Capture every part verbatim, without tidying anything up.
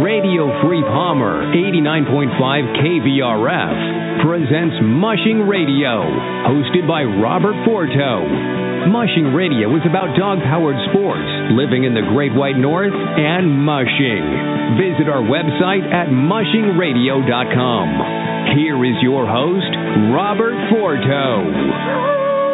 Radio Free Palmer, eighty-nine point five K V R F, presents Mushing Radio, hosted by Robert Forto. Mushing Radio is about dog-powered sports, living in the Great White North, and mushing. Visit our website at mushing radio dot com. Here is your host, Robert Forto.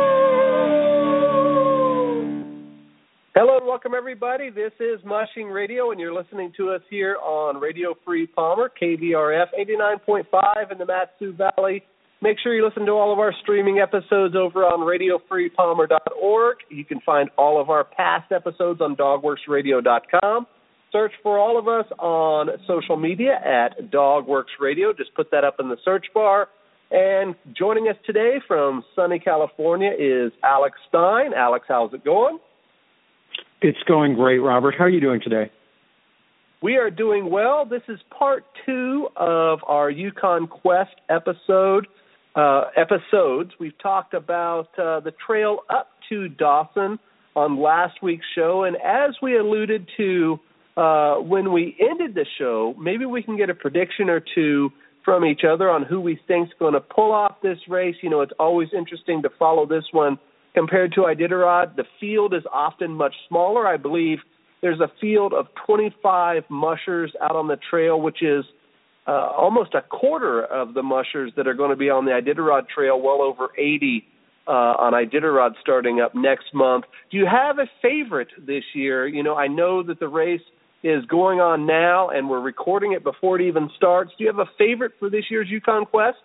Hello and welcome, everybody. This is Mushing Radio, and you're listening to us here on Radio Free Palmer, K V R F eighty-nine point five in the Mat-Su Valley. Make sure you listen to all of our streaming episodes over on radio free palmer dot org. You can find all of our past episodes on dog works radio dot com. Search for all of us on social media at DogWorks Radio. Just put that up in the search bar. And joining us today from sunny California is Alex Stein. Alex, how's it going? It's going great, Robert. How are you doing today? We are doing well. This is part two of our Yukon Quest episode. Uh, episodes. We've talked about uh, the trail up to Dawson on last week's show, and as we alluded to uh, when we ended the show, maybe we can get a prediction or two from each other on who we think's going to pull off this race. You know, it's always interesting to follow this one. Compared to Iditarod, the field is often much smaller. I believe there's a field of twenty-five mushers out on the trail, which is uh, almost a quarter of the mushers that are going to be on the Iditarod trail, well over eighty uh, on Iditarod starting up next month. Do you have a favorite this year? You know, I know that the race is going on now, and we're recording it before it even starts. Do you have a favorite for this year's Yukon Quest?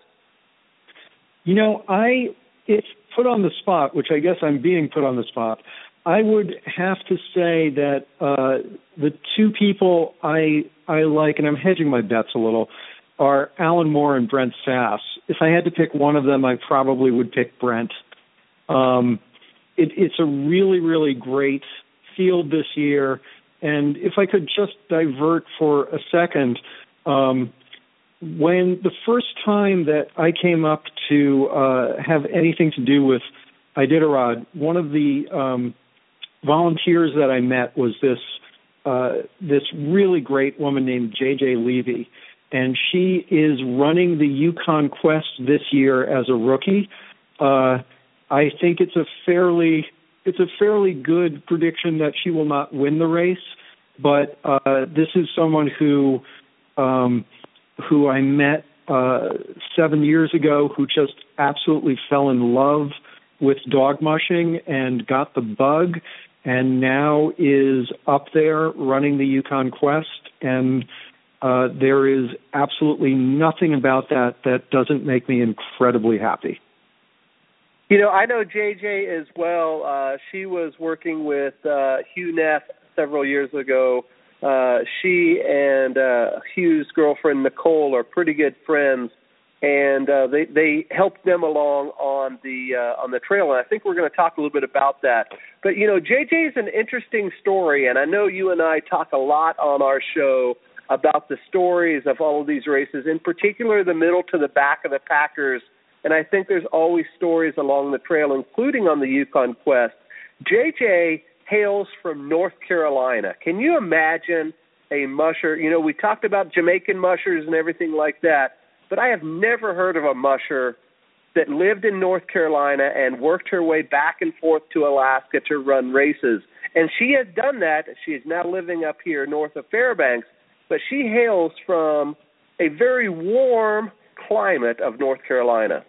You know, I it's put on the spot, which I guess I'm being put on the spot. I would have to say that uh, the two people I I like, and I'm hedging my bets a little, are Alan Moore and Brent Sass. If I had to pick one of them, I probably would pick Brent. Um, it, it's a really, really great field this year. And if I could just divert for a second, um, when the first time that I came up to uh, have anything to do with Iditarod, one of the um, volunteers that I met was this uh, this really great woman named J J Levy, and she is running the Yukon Quest this year as a rookie. Uh, I think it's a fairly it's a fairly good prediction that she will not win the race, but uh, this is someone who. Um, who I met uh, seven years ago, who just absolutely fell in love with dog mushing and got the bug, and now is up there running the Yukon Quest, and uh, there is absolutely nothing about that that doesn't make me incredibly happy. You know, I know J J as well. Uh, she was working with uh, Hugh Neff several years ago. Uh, she and uh, Hugh's girlfriend, Nicole, are pretty good friends, and uh, they, they helped them along on the uh, on the trail, and I think we're going to talk a little bit about that. But, you know, J J is an interesting story, and I know you and I talk a lot on our show about the stories of all of these races, in particular the middle to the back of the packers, and I think there's always stories along the trail, including on the Yukon Quest. J J hails from North Carolina. Can you imagine a musher? You know, we talked about Jamaican mushers and everything like that, but I have never heard of a musher that lived in North Carolina and worked her way back and forth to Alaska to run races. And she has done that. She is now living up here north of Fairbanks, but she hails from a very warm climate of North Carolina.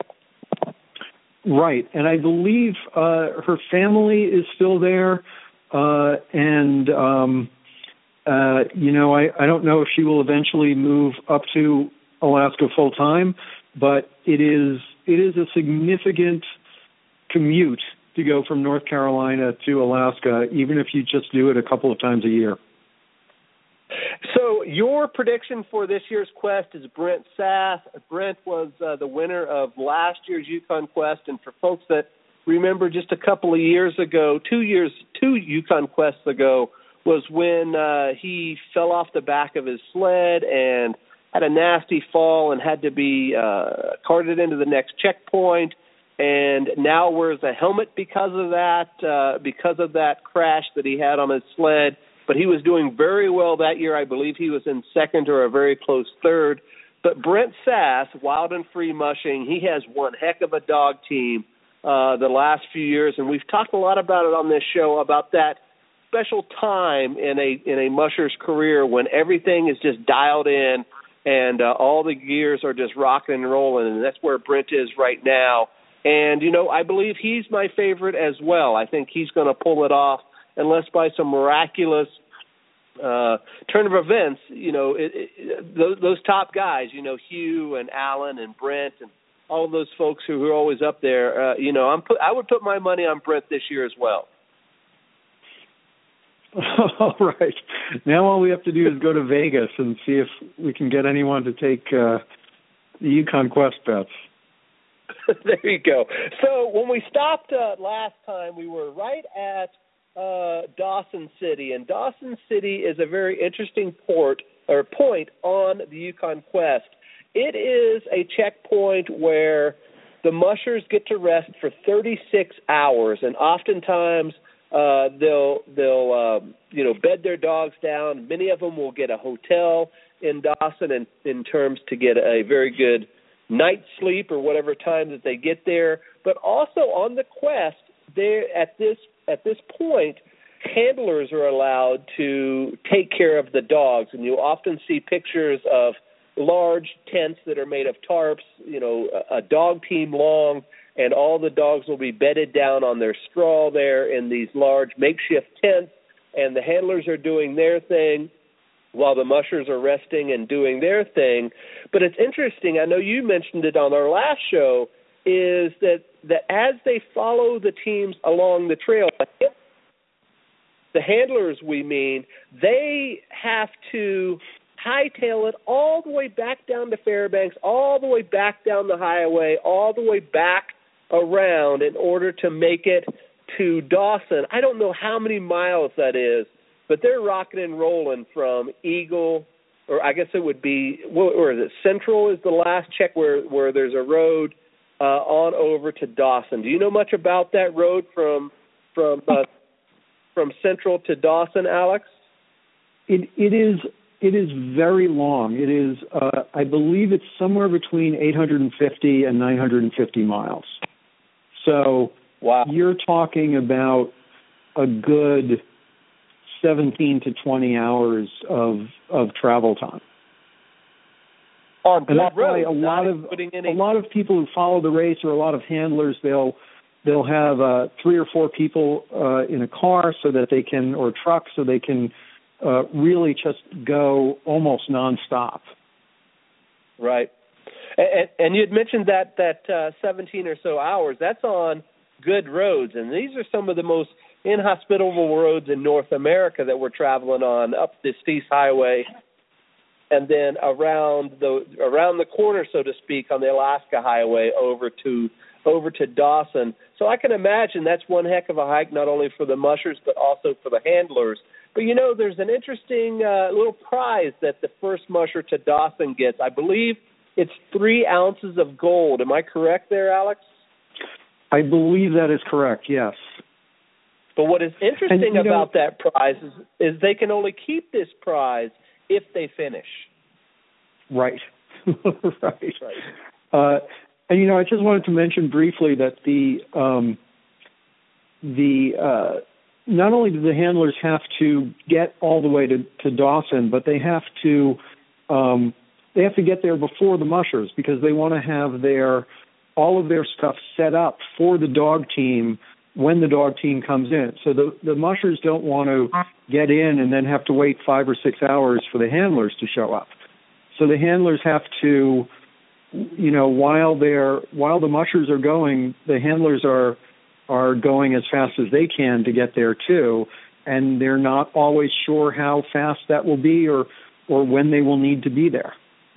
Right, and I believe uh, her family is still there. Uh, and, um, uh, you know, I, I don't know if she will eventually move up to Alaska full time, but it is it is a significant commute to go from North Carolina to Alaska, even if you just do it a couple of times a year. So your prediction for this year's Quest is Brent Sass. Brent was uh, the winner of last year's Yukon Quest, and for folks that remember just a couple of years ago, two years, two Yukon Quests ago, was when uh, he fell off the back of his sled and had a nasty fall and had to be uh, carted into the next checkpoint, and now wears a helmet because of that, uh, because of that crash that he had on his sled. but he was doing very well that year. I believe he was in second or a very close third. But Brent Sass, Wild and Free Mushing, he has one heck of a dog team uh, the last few years, and we've talked a lot about it on this show, about that special time in a in a musher's career when everything is just dialed in and uh, all the gears are just rocking and rolling, and that's where Brent is right now. And, you know, I believe he's my favorite as well. I think he's going to pull it off unless by some miraculous uh, turn of events, you know, it, it, those, those top guys, you know, Hugh and Alan and Brent and all of those folks who are always up there, uh, you know, I'm put, I would put my money on Brent this year as well. All right. Now all we have to do is go to Vegas and see if we can get anyone to take uh, the Yukon Quest bets. There you go. So when we stopped uh, last time, we were right at uh, Dawson City, and Dawson City is a very interesting port or point on the Yukon Quest. It is a checkpoint where the mushers get to rest for thirty-six hours, and oftentimes uh, they'll they'll um, you know bed their dogs down. Many of them will get a hotel in Dawson, in, in terms to get a very good night's sleep or whatever time that they get there. But also on the quest, there at this at this point, handlers are allowed to take care of the dogs, and you often see pictures of large tents that are made of tarps, you know, a, a dog team long, and all the dogs will be bedded down on their straw there in these large makeshift tents, and the handlers are doing their thing while the mushers are resting and doing their thing. But it's interesting, I know you mentioned it on our last show, is that, that as they follow the teams along the trail, the handlers we mean, they have to hightail it all the way back down to Fairbanks, all the way back down the highway, all the way back around in order to make it to Dawson. I don't know how many miles that is, but they're rocking and rolling from Eagle, or I guess it would be, where is it? Central is the last check where, where there's a road uh, on over to Dawson. Do you know much about that road from from uh, from Central to Dawson, Alex? It it is it is very long. It is uh, I believe it's somewhere between eight hundred fifty and nine hundred fifty miles. So wow. You're talking about a good seventeen to twenty hours of of travel time. On and that's road, why a lot of any... a lot of people who follow the race, or a lot of handlers, they'll they'll have uh, three or four people uh, in a car so that they can, or truck, so they can uh, really just go almost nonstop. Right, and, and you had mentioned that that uh, seventeen or so hours. That's on good roads, and these are some of the most inhospitable roads in North America that we're traveling on, up this East Highway, and then around the around the corner, so to speak, on the Alaska Highway over to over to Dawson. So I can imagine that's one heck of a hike, not only for the mushers but also for the handlers. But you know, there's an interesting uh, little prize that the first musher to Dawson gets. I believe it's three ounces of gold. Am I correct there, Alex? I believe that is correct. Yes. But what is interesting and, about know, that prize is, is they can only keep this prize if they finish. Right. right. right. Uh, and, you know, I just wanted to mention briefly that the um, the uh, not only do the handlers have to get all the way to, to Dawson, but they have to um, they have to get there before the mushers, because they want to have their all of their stuff set up for the dog team when the dog team comes in. So the, the mushers don't want to get in and then have to wait five or six hours for the handlers to show up. So the handlers have to, you know, while they're while the mushers are going, the handlers are are going as fast as they can to get there too, and they're not always sure how fast that will be or or when they will need to be there.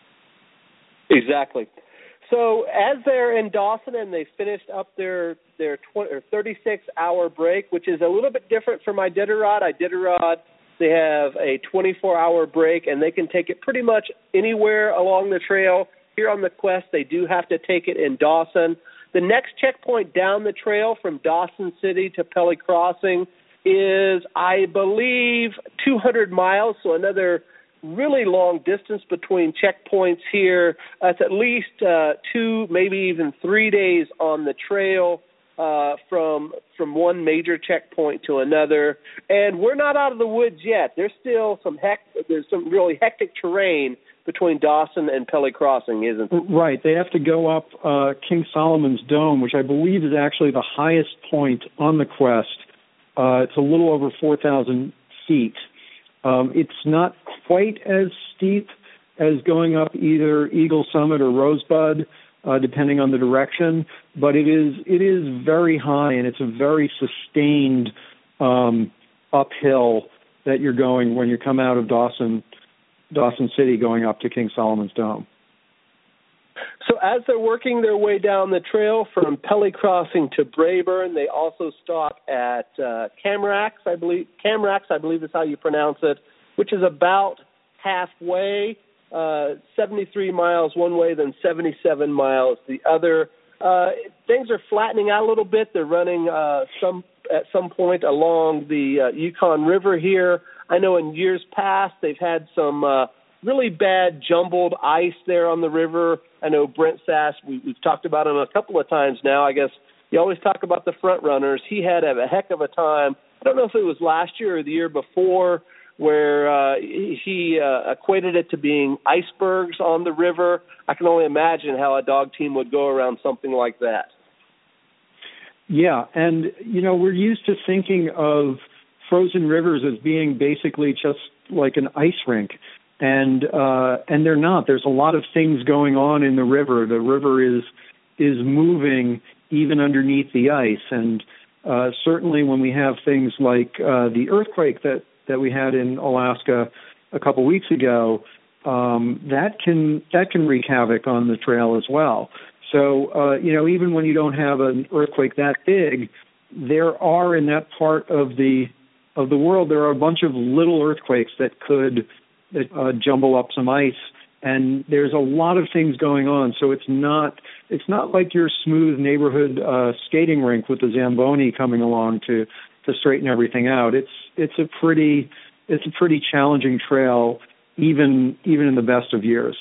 Exactly. So as they're in Dawson and they finished up their their twenty or thirty-six hour break, which is a little bit different from Iditarod. Iditarod, they have a twenty-four hour break, and they can take it pretty much anywhere along the trail. Here on the Quest, they do have to take it in Dawson. The next checkpoint down the trail from Dawson City to Pelly Crossing is, I believe, two hundred miles, so another really long distance between checkpoints here. That's at least uh, two, maybe even three days on the trail uh, from from one major checkpoint to another. And we're not out of the woods yet. There's still some heck. There's some really hectic terrain between Dawson and Pelly Crossing, isn't it? Right. They have to go up uh, King Solomon's Dome, which I believe is actually the highest point on the quest. Uh, it's a little over four thousand feet. Um, it's not quite as steep as going up either Eagle Summit or Rosebud, uh, depending on the direction, but it is it is very high, and it's a very sustained um, uphill that you're going when you come out of Dawson Dawson City going up to King Solomon's Dome. So as they're working their way down the trail from Pelly Crossing to Brayburn, they also stop at uh, Camrax, I believe. Camrax, I believe is how you pronounce it, which is about halfway, uh, seventy-three miles one way, then seventy-seven miles the other. Uh, things are flattening out a little bit. They're running uh, some at some point along the uh, Yukon River here. I know in years past they've had some uh, really bad jumbled ice there on the river. I know Brent Sass, we, we've talked about him a couple of times now. I guess you always talk about the front runners. He had a, a heck of a time. I don't know if it was last year or the year before where uh, he uh, equated it to being icebergs on the river. I can only imagine how a dog team would go around something like that. Yeah, and, you know, we're used to thinking of frozen rivers as being basically just like an ice rink. And uh, and they're not. There's a lot of things going on in the river. The river is is moving even underneath the ice. And uh, certainly when we have things like uh, the earthquake that, that we had in Alaska a couple weeks ago, um, that can that can wreak havoc on the trail as well. So uh, you know, even when you don't have an earthquake that big, there are in that part of the of the world there are a bunch of little earthquakes that could that uh, jumble up some ice, and there's a lot of things going on. So it's not it's not like your smooth neighborhood uh, skating rink with the Zamboni coming along to, to straighten everything out. It's it's a pretty it's a pretty challenging trail, even even in the best of years.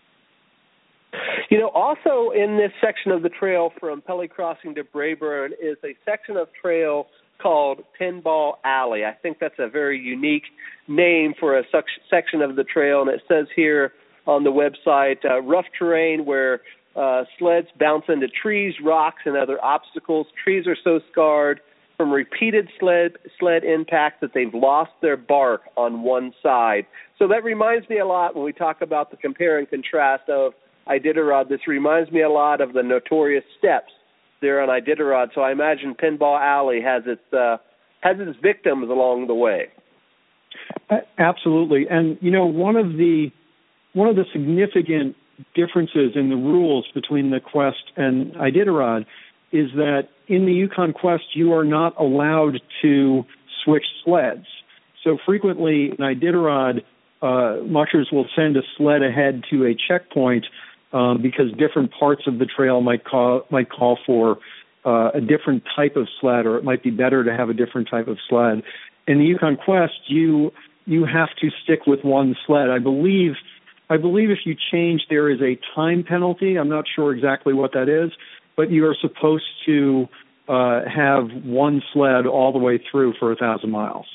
You know, also in this section of the trail from Pelly Crossing to Brayburn is a section of trail called Pinball Alley. I think that's a very unique name for a section of the trail, and it says here on the website, uh, rough terrain where uh, sleds bounce into trees, rocks, and other obstacles. Trees are so scarred from repeated sled sled impacts that they've lost their bark on one side. So that reminds me a lot when we talk about the compare and contrast of Iditarod. This reminds me a lot of the notorious steps there on Iditarod. So I imagine Pinball Alley has its uh, has its victims along the way. Absolutely, and you know one of the one of the significant differences in the rules between the Quest and Iditarod is that in the Yukon Quest you are not allowed to switch sleds. So frequently in Iditarod, uh, mushers will send a sled ahead to a checkpoint um, because different parts of the trail might call might call for uh, a different type of sled, or it might be better to have a different type of sled. In the Yukon Quest, you you have to stick with one sled. I believe I believe if you change, there is a time penalty. I'm not sure exactly what that is, but you are supposed to uh, have one sled all the way through for a thousand miles.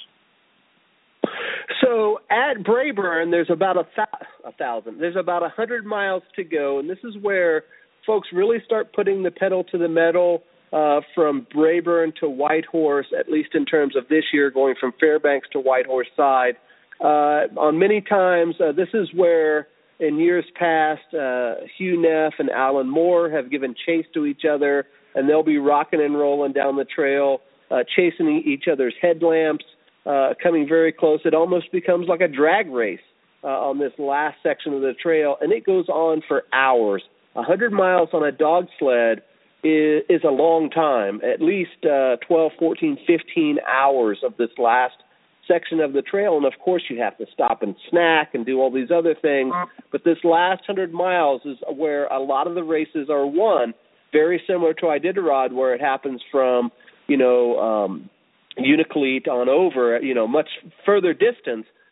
So at Brayburn, there's about a, th- a thousand. There's about a hundred miles to go, and this is where folks really start putting the pedal to the metal uh, from Brayburn to Whitehorse, at least in terms of this year, going from Fairbanks to Whitehorse side. Uh, on many times, uh, this is where in years past, uh, Hugh Neff and Alan Moore have given chase to each other, and they'll be rocking and rolling down the trail, uh, chasing each other's headlamps, uh, coming very close. It almost becomes like a drag race uh, on this last section of the trail, and it goes on for hours. A hundred miles on a dog sled is, is a long time, at least uh, twelve, fourteen, fifteen hours of this last section of the trail, and of course you have to stop and snack and do all these other things, but this last hundred miles is where a lot of the races are won, very similar to Iditarod, where it happens from, you know, um, Unalakleet on over, you know, much further distance,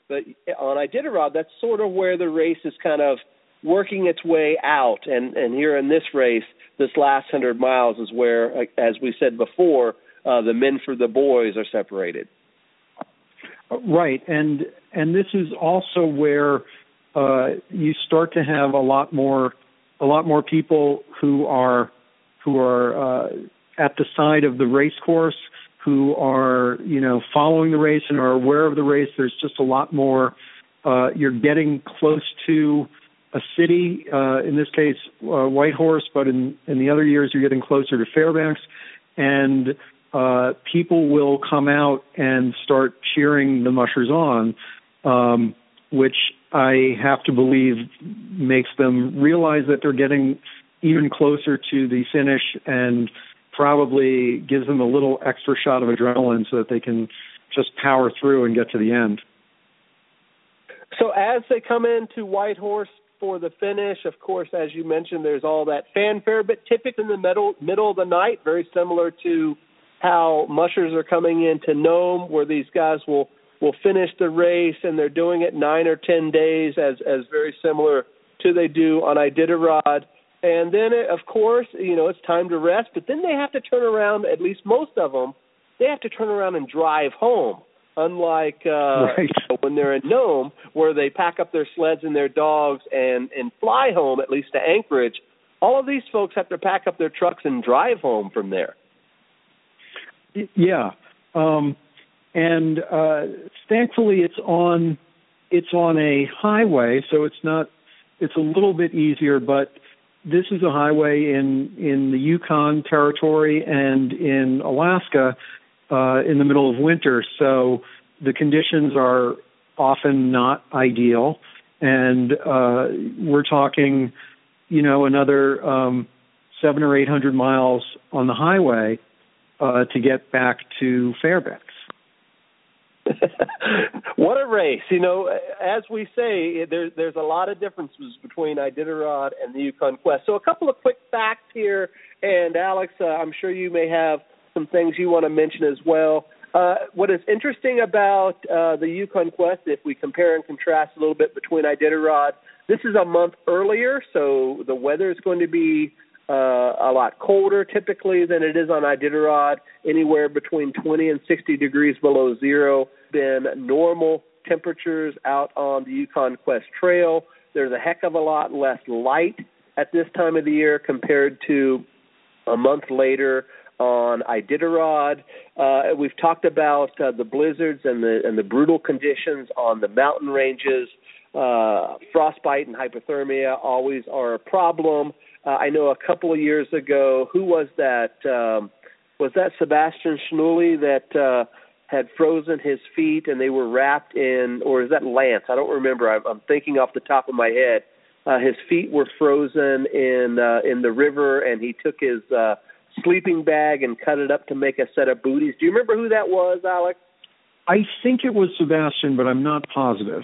But on Iditarod, that's sort of where the race is kind of working its way out. And, and here in this race, this last one hundred miles is where, as we said before, uh, the men for the boys are separated. Right, and and this is also where uh, you start to have a lot more a lot more people who are who are uh, at the side of the race course, who are, you know, following the race and are aware of the race. There's just a lot more. Uh, you're getting close to a city, uh, in this case, uh, Whitehorse, but in, in the other years you're getting closer to Fairbanks, and uh, people will come out and start cheering the mushers on, um, which I have to believe makes them realize that they're getting even closer to the finish and probably gives them a little extra shot of adrenaline so that they can just power through and get to the end. So as they come into Whitehorse for the finish, of course, as you mentioned, there's all that fanfare, but typically in the middle, middle of the night, very similar to how mushers are coming into Nome, where these guys will, will finish the race, and they're doing it nine or ten days, as, as very similar to they do on Iditarod. And then, of course, you know, it's time to rest, but then they have to turn around, at least most of them, they have to turn around and drive home. Unlike uh, right. when they're in Nome, where they pack up their sleds and their dogs and, and fly home, at least to Anchorage, all of these folks have to pack up their trucks and drive home from there. Yeah, um, and uh, thankfully it's on it's on a highway, so it's not it's a little bit easier. But this is a highway in in the Yukon Territory and in Alaska. Uh, in the middle of winter, so the conditions are often not ideal, and uh, we're talking, you know, another um, seven or eight hundred miles on the highway uh, to get back to Fairbanks. What a race! You know, as we say, there's there's a lot of differences between Iditarod and the Yukon Quest. So a couple of quick facts here, and Alex, uh, I'm sure you may have some things you want to mention as well. Uh, what is interesting about uh, the Yukon Quest, if we compare and contrast a little bit between Iditarod, this is a month earlier, so the weather is going to be uh, a lot colder typically than it is on Iditarod, anywhere between twenty and sixty degrees below zero. Been normal temperatures out on the Yukon Quest Trail. There's a heck of a lot less light at this time of the year compared to a month later on Iditarod. Uh, we've talked about uh, the blizzards and the and the brutal conditions on the mountain ranges. Uh, frostbite and hypothermia always are a problem. Uh, I know a couple of years ago, who was that? Um, was that Sebastian Schnulle that uh, had frozen his feet and they were wrapped in, or is that Lance? I don't remember. I'm, I'm thinking off the top of my head. Uh, his feet were frozen in uh, in the river, and he took his uh, sleeping bag and cut it up to make a set of booties. Do you remember who that was, Alex? I think it was Sebastian, but I'm not positive.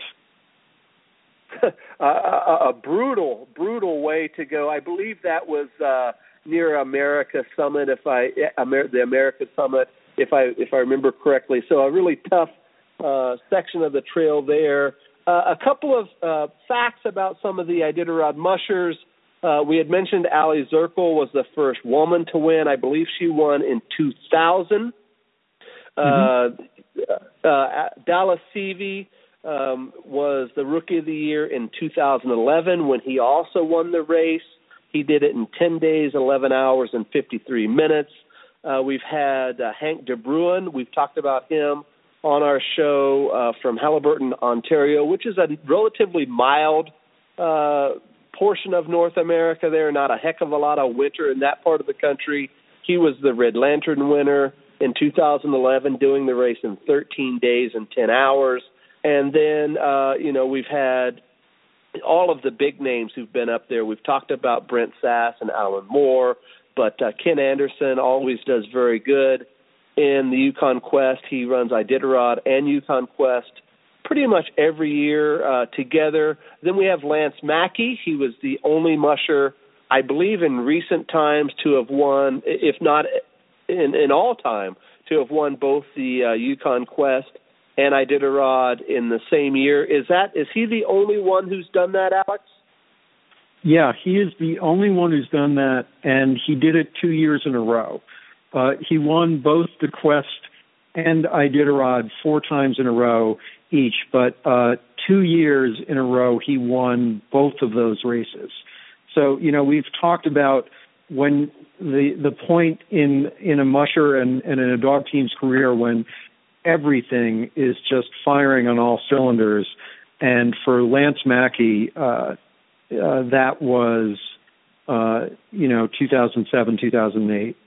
a, a, a brutal, brutal way to go. I believe that was uh, near America Summit, if I Amer, the America Summit, if I if I remember correctly. So a really tough uh, section of the trail there. Uh, a couple of uh, facts about some of the Iditarod mushers. Uh, we had mentioned Allie Zirkel was the first woman to win. I believe she won in two thousand. Mm-hmm. Uh, uh, Dallas Seavey um, was the Rookie of the Year in two thousand eleven when he also won the race. He did it in ten days, eleven hours, and fifty-three minutes. Uh, we've had uh, Hank De Bruin. We've talked about him on our show uh, from Haliburton, Ontario, which is a relatively mild uh portion of North America there, not a heck of a lot of winter in that part of the country. He was the Red Lantern winner in two thousand eleven, doing the race in thirteen days and ten hours. And then, uh, you know, we've had all of the big names who've been up there. We've talked about Brent Sass and Alan Moore, but uh, Ken Anderson always does very good in the Yukon Quest. He runs Iditarod and Yukon Quest pretty much every year uh, together. Then we have Lance Mackey. He was the only musher, I believe, in recent times to have won, if not in, in all time, to have won both the uh, Yukon Quest and Iditarod in the same year. Is that is he the only one who's done that, Alex? Yeah, he is the only one who's done that, and he did it two years in a row. Uh, he won both the Quest and Iditarod four times in a row each, but uh, two years in a row he won both of those races. So, you know, we've talked about when the the point in, in a musher and, and in a dog team's career when everything is just firing on all cylinders, and for Lance Mackey, uh, uh, that was, uh, you know, two thousand seven, two thousand eight.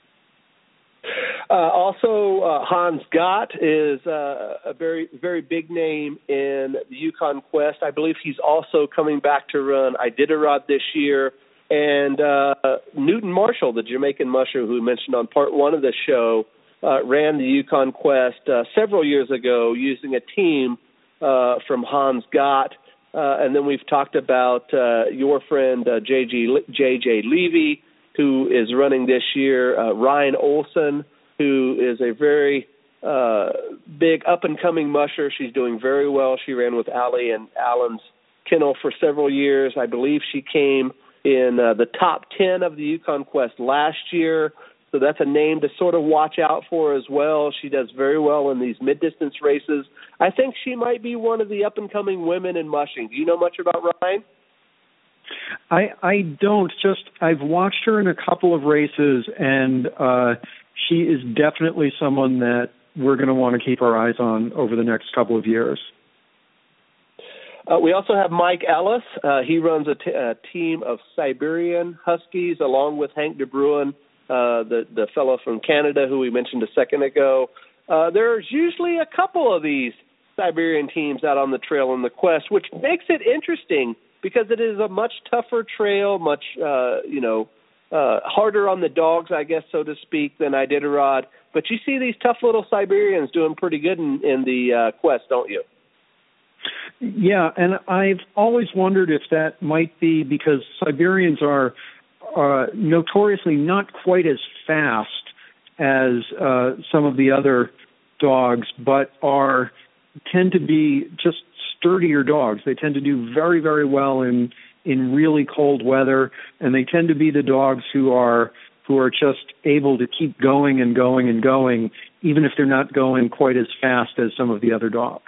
Uh, also, uh, Hans Gott is uh, a very, very big name in the Yukon Quest. I believe he's also coming back to run Iditarod this year. And uh, Newton Marshall, the Jamaican musher who we mentioned on part one of the show, uh, ran the Yukon Quest uh, several years ago using a team uh, from Hans Gott. Uh, and then we've talked about uh, your friend uh, J J Levy, who is running this year, uh, Ryan Olson, who is a very uh, big up-and-coming musher. She's doing very well. She ran with Allie and Alan's kennel for several years. I believe she came in uh, the top ten of the Yukon Quest last year, so that's a name to sort of watch out for as well. She does very well in these mid-distance races. I think she might be one of the up-and-coming women in mushing. Do you know much about Ryan? I I don't. Just I've watched her in a couple of races, and uh, she is definitely someone that we're going to want to keep our eyes on over the next couple of years. Uh, we also have Mike Ellis. Uh, he runs a, t- a team of Siberian Huskies along with Hank De Bruin, uh, the, the fellow from Canada who we mentioned a second ago. Uh, there's usually a couple of these Siberian teams out on the trail in the Quest, which makes it interesting because it is a much tougher trail, much, uh, you know, uh, harder on the dogs, I guess, so to speak, than Iditarod. But you see these tough little Siberians doing pretty good in, in the uh, Quest, don't you? Yeah, and I've always wondered if that might be because Siberians are uh, notoriously not quite as fast as uh, some of the other dogs, but are tend to be just sturdier dogs. They tend to do very, very well in in really cold weather, and they tend to be the dogs who are who are just able to keep going and going and going, even if they're not going quite as fast as some of the other dogs.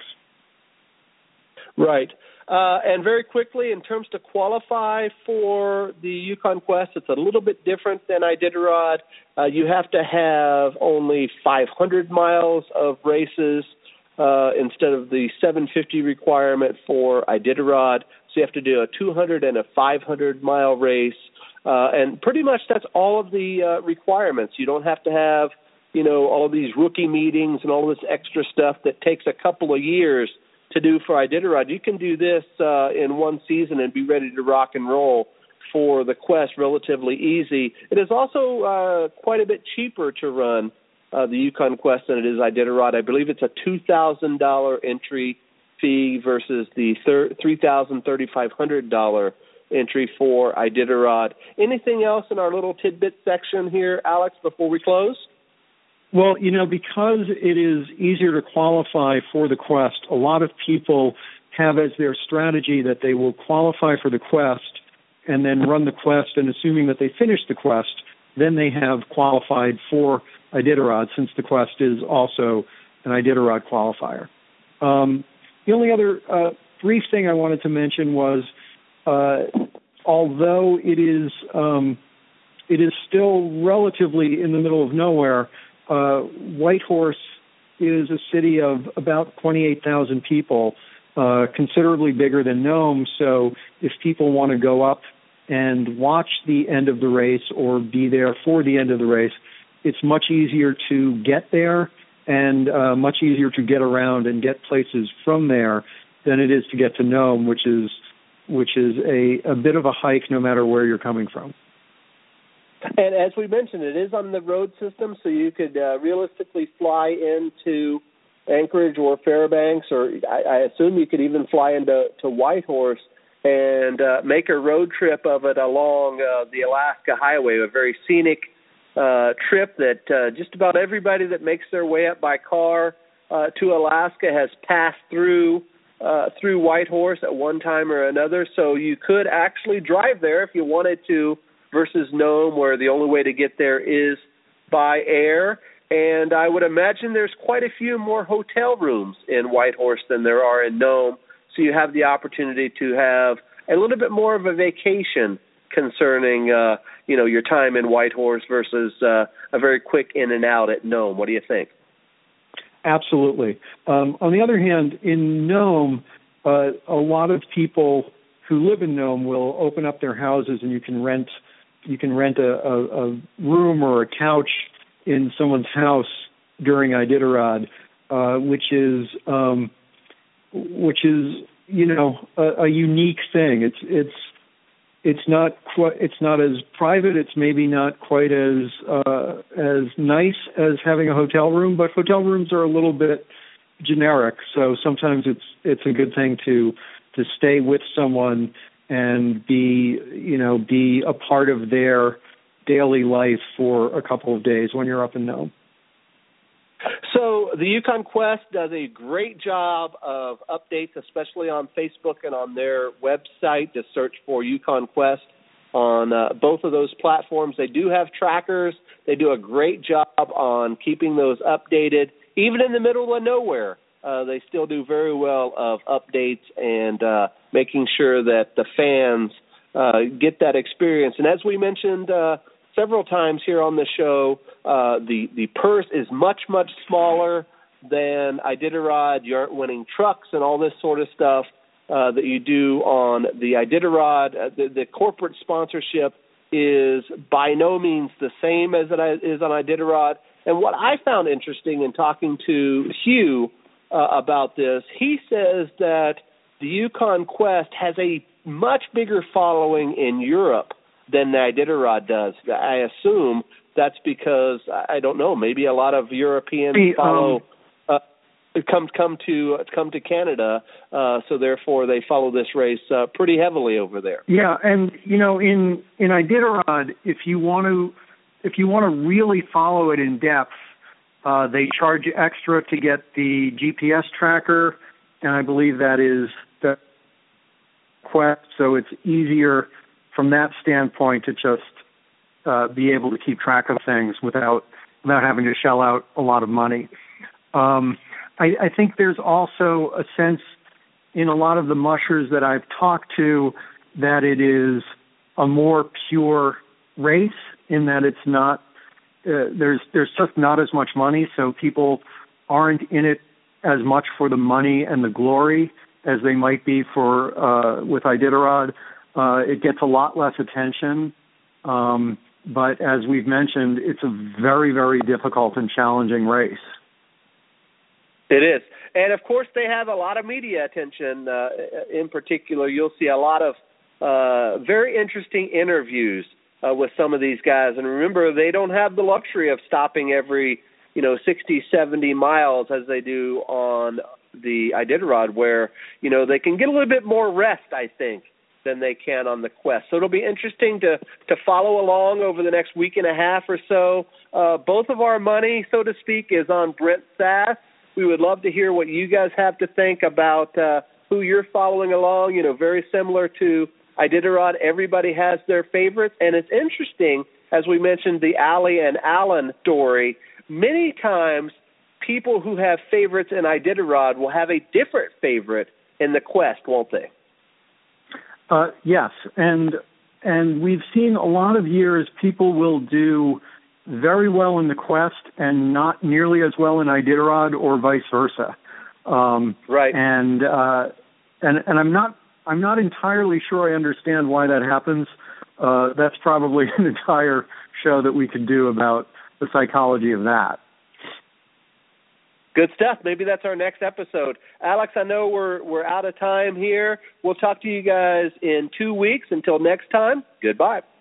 Right. Uh, and very quickly, in terms to qualify for the Yukon Quest, it's a little bit different than Iditarod. Uh, you have to have only five hundred miles of races uh, instead of the seven hundred fifty requirement for Iditarod. So you have to do a two hundred and a five hundred mile race. Uh, and pretty much that's all of the uh, requirements. You don't have to have, you know, all of these rookie meetings and all this extra stuff that takes a couple of years to do for Iditarod. You can do this uh, in one season and be ready to rock and roll for the Quest relatively easy. It is also uh, quite a bit cheaper to run uh, the Yukon Quest than it is Iditarod. I believe it's a two thousand dollars entry fee versus the three thousand dollars, three thousand five hundred dollars entry for Iditarod. Anything else in our little tidbit section here, Alex, before we close? Well, you know, because it is easier to qualify for the Quest, a lot of people have as their strategy that they will qualify for the Quest and then run the Quest, and assuming that they finish the Quest, then they have qualified for Iditarod, since the Quest is also an Iditarod qualifier. Um, the only other uh, brief thing I wanted to mention was, uh, although it is um, it is still relatively in the middle of nowhere, Uh, Whitehorse is a city of about twenty-eight thousand people, uh, considerably bigger than Nome. So if people want to go up and watch the end of the race or be there for the end of the race, it's much easier to get there and uh, much easier to get around and get places from there than it is to get to Nome, which is which is a, a bit of a hike no matter where you're coming from. And as we mentioned, it is on the road system, so you could uh, realistically fly into Anchorage or Fairbanks, or I, I assume you could even fly into to Whitehorse and uh, make a road trip of it along uh, the Alaska Highway, a very scenic uh, trip that uh, just about everybody that makes their way up by car uh, to Alaska has passed through uh, through Whitehorse at one time or another, so you could actually drive there if you wanted to, versus Nome, where the only way to get there is by air. And I would imagine there's quite a few more hotel rooms in Whitehorse than there are in Nome, so you have the opportunity to have a little bit more of a vacation concerning, uh, you know, your time in Whitehorse versus uh, a very quick in and out at Nome. What do you think? Absolutely. Um, on the other hand, in Nome, uh, a lot of people who live in Nome will open up their houses, and you can rent you can rent a, a, a room or a couch in someone's house during Iditarod, uh, which is um, which is you know a, a unique thing. It's it's it's not quite it's not as private. It's maybe not quite as uh, as nice as having a hotel room, but hotel rooms are a little bit generic. So sometimes it's it's a good thing to to stay with someone and be you know be a part of their daily life for a couple of days when you're up in Nome. So the Yukon Quest does a great job of updates, especially on Facebook and on their website. Just search for Yukon Quest on uh, both of those platforms. They do have trackers. They do a great job on keeping those updated. Even in the middle of nowhere, uh, they still do very well of updates and uh, making sure that the fans uh, get that experience. And as we mentioned uh, several times here on the show, uh, the, the purse is much, much smaller than Iditarod. You aren't winning trucks and all this sort of stuff uh, that you do on the Iditarod. Uh, the, the corporate sponsorship is by no means the same as it is on Iditarod. And what I found interesting in talking to Hugh uh, about this, he says that the Yukon Quest has a much bigger following in Europe than the Iditarod does. I assume that's because, I don't know, maybe a lot of Europeans hey, follow, um, uh, come come to come to Canada, uh, so therefore they follow this race uh, pretty heavily over there. Yeah, and you know, in in Iditarod, if you want to if you want to really follow it in depth, uh, they charge you extra to get the G P S tracker, and I believe that is the Quest, so it's easier from that standpoint to just uh, be able to keep track of things without without having to shell out a lot of money. Um, I, I think there's also a sense in a lot of the mushers that I've talked to that it is a more pure race in that it's not uh, there's there's just not as much money, so people aren't in it as much for the money and the glory as they might be for uh, with Iditarod. Uh, it gets a lot less attention, um, but as we've mentioned, it's a very, very difficult and challenging race. It is. And, of course, they have a lot of media attention. Uh, in particular, you'll see a lot of uh, very interesting interviews uh, with some of these guys. And remember, they don't have the luxury of stopping every, you know, sixty, seventy miles as they do on the Iditarod, where, you know, they can get a little bit more rest, I think, than they can on the Quest. So it'll be interesting to, to follow along over the next week and a half or so. Uh, both of our money, so to speak, is on Brent Sass. We would love to hear what you guys have to think about uh, who you're following along. You know, very similar to Iditarod, everybody has their favorites. And it's interesting, as we mentioned, the Allie and Allen story. Many times people who have favorites in Iditarod will have a different favorite in the Quest, won't they? Uh, yes, and and we've seen a lot of years people will do very well in the Quest and not nearly as well in Iditarod, or vice versa. Um, right. And uh, and and I'm not I'm not entirely sure I understand why that happens. Uh, that's probably an entire show that we could do about the psychology of that. Good stuff. Maybe that's our next episode. Alex, I know we're we're out of time here. We'll talk to you guys in two weeks. Until next time, goodbye.